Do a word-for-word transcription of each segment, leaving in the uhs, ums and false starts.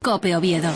COPE Oviedo.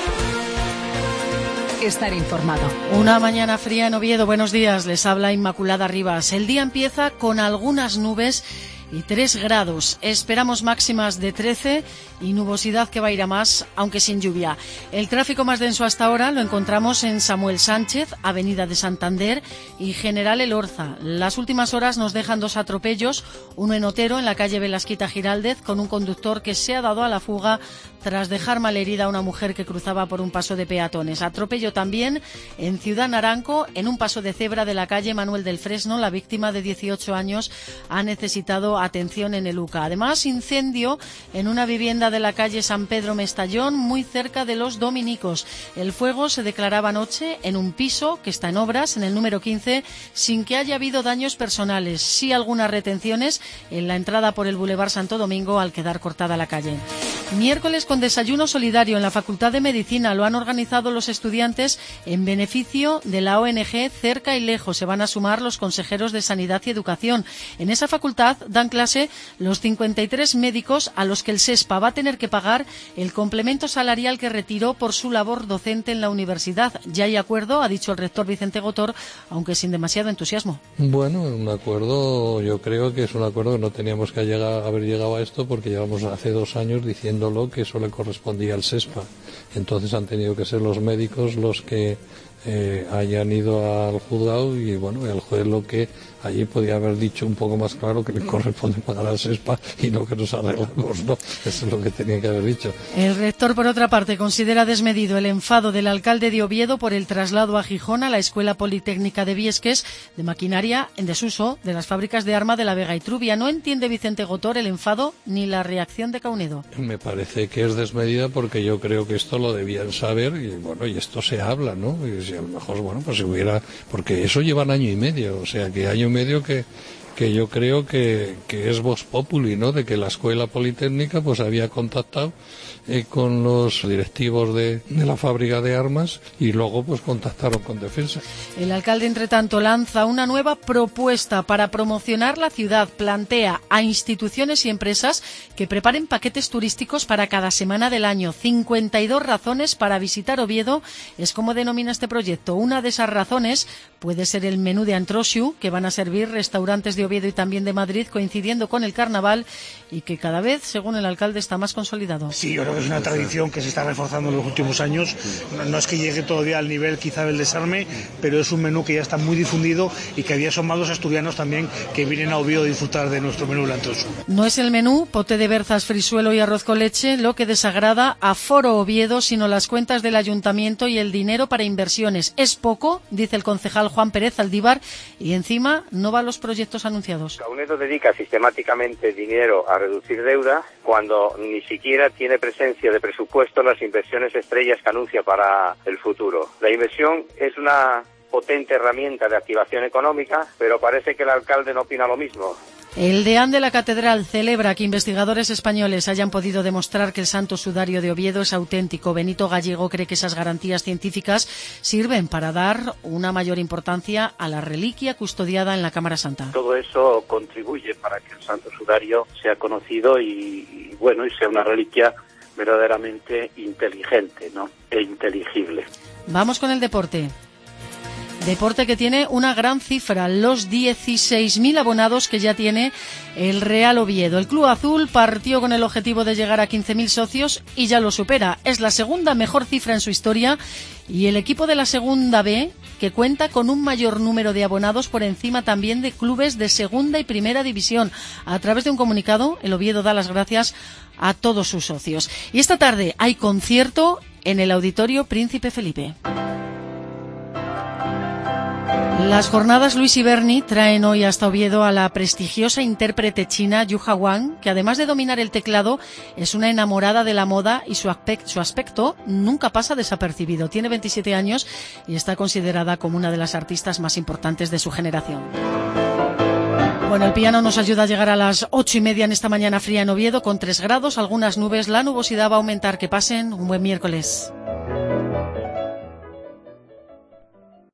Estar informado. Una mañana fría en Oviedo. Buenos días, les habla Inmaculada Rivas. El día empieza con algunas nubes y tres grados. Esperamos máximas de trece y nubosidad que va a ir a más, aunque sin lluvia. El tráfico más denso hasta ahora lo encontramos en Samuel Sánchez, Avenida de Santander y General Elorza. Las últimas horas nos dejan dos atropellos, uno en Otero, en la calle Velasquita Giraldez, con un conductor que se ha dado a la fuga tras dejar malherida a una mujer que cruzaba por un paso de peatones. Atropello también en Ciudad Naranco, en un paso de cebra de la calle Manuel del Fresno. La víctima de dieciocho años ha necesitado atención en el U C A. Además, incendio en una vivienda de la calle San Pedro Mestallón, muy cerca de los Dominicos. El fuego se declaraba anoche en un piso que está en obras, en el número quince, sin que haya habido daños personales. Sí algunas retenciones en la entrada por el Boulevard Santo Domingo al quedar cortada la calle. Miércoles con desayuno solidario en la Facultad de Medicina. Lo han organizado los estudiantes en beneficio de la O N G Cerca y Lejos. Se van a sumar los consejeros de Sanidad y Educación. En esa facultad dan clase los cincuenta y tres médicos a los que el SESPA va a tener que pagar el complemento salarial que retiró por su labor docente en la universidad. Ya hay acuerdo, ha dicho el rector Vicente Gotor, aunque sin demasiado entusiasmo. Bueno, un acuerdo, yo creo que es un acuerdo que no teníamos que llegar, haber llegado a esto, porque llevamos hace dos años diciéndolo que eso le correspondía al SESPA. Entonces han tenido que ser los médicos los que eh, hayan ido al juzgado y bueno, el juez lo que allí podía haber dicho un poco más claro que le corresponde pagar al SESPA y no que nos arreglamos, ¿no? Eso es lo que tenía que haber dicho. El rector, por otra parte, considera desmedido el enfado del alcalde de Oviedo por el traslado a Gijón, a la Escuela Politécnica de Viesques, de maquinaria en desuso de las fábricas de arma de La Vega y Trubia. No entiende Vicente Gotor el enfado ni la reacción de Caunedo. Me parece que es desmedida porque yo creo que esto lo debían saber y bueno, y esto se habla, ¿no? Y si a lo mejor, bueno, pues si hubiera, porque eso llevan año y medio, o sea que año y medio que que yo creo que, que es vox populi, ¿no? De que la Escuela Politécnica pues había contactado eh, con los directivos de, de la fábrica de armas y luego pues contactaron con Defensa. El alcalde, entre tanto, lanza una nueva propuesta para promocionar la ciudad. Plantea a instituciones y empresas que preparen paquetes turísticos para cada semana del año. cincuenta y dos razones para visitar Oviedo es como denomina este proyecto. Una de esas razones puede ser el menú de Antrosiu, que van a servir restaurantes de Oviedo y también de Madrid, coincidiendo con el carnaval, y que cada vez, según el alcalde, está más consolidado. Sí, yo creo que es una tradición que se está reforzando en los últimos años. No, no es que llegue todavía al nivel quizá del desarme, pero es un menú que ya está muy difundido y que había son los asturianos también que vienen a Oviedo a disfrutar de nuestro menú Lantroso. No es el menú, pote de berzas, frisuelo y arroz con leche, lo que desagrada a Foro Oviedo, sino las cuentas del ayuntamiento y el dinero para inversiones. Es poco, dice el concejal Juan Pérez Aldívar, y encima no va a los proyectos anunciados. Caunedo dedica sistemáticamente dinero a reducir deuda cuando ni siquiera tiene presencia de presupuesto en las inversiones estrellas que anuncia para el futuro. La inversión es una potente herramienta de activación económica, pero parece que el alcalde no opina lo mismo. El deán de la catedral celebra que investigadores españoles hayan podido demostrar que el Santo Sudario de Oviedo es auténtico. Benito Gallego cree que esas garantías científicas sirven para dar una mayor importancia a la reliquia custodiada en la Cámara Santa. Todo eso contribuye para que el Santo Sudario sea conocido y, y bueno, y sea una reliquia verdaderamente inteligente, ¿no? E inteligible. Vamos con el deporte. Deporte que tiene una gran cifra, los dieciséis mil abonados que ya tiene el Real Oviedo. El Club Azul partió con el objetivo de llegar a quince mil socios y ya lo supera. Es la segunda mejor cifra en su historia y el equipo de la Segunda B, que cuenta con un mayor número de abonados por encima también de clubes de Segunda y Primera División. A través de un comunicado, el Oviedo da las gracias a todos sus socios. Y esta tarde hay concierto en el Auditorio Príncipe Felipe. Las jornadas Luis y Berni traen hoy hasta Oviedo a la prestigiosa intérprete china Yuha Wang, que además de dominar el teclado, es una enamorada de la moda y su aspecto, su aspecto nunca pasa desapercibido. Tiene veintisiete años y está considerada como una de las artistas más importantes de su generación. Bueno, el piano nos ayuda a llegar a las ocho y media en esta mañana fría en Oviedo, con tres grados, algunas nubes. La nubosidad va a aumentar. Que pasen un buen miércoles.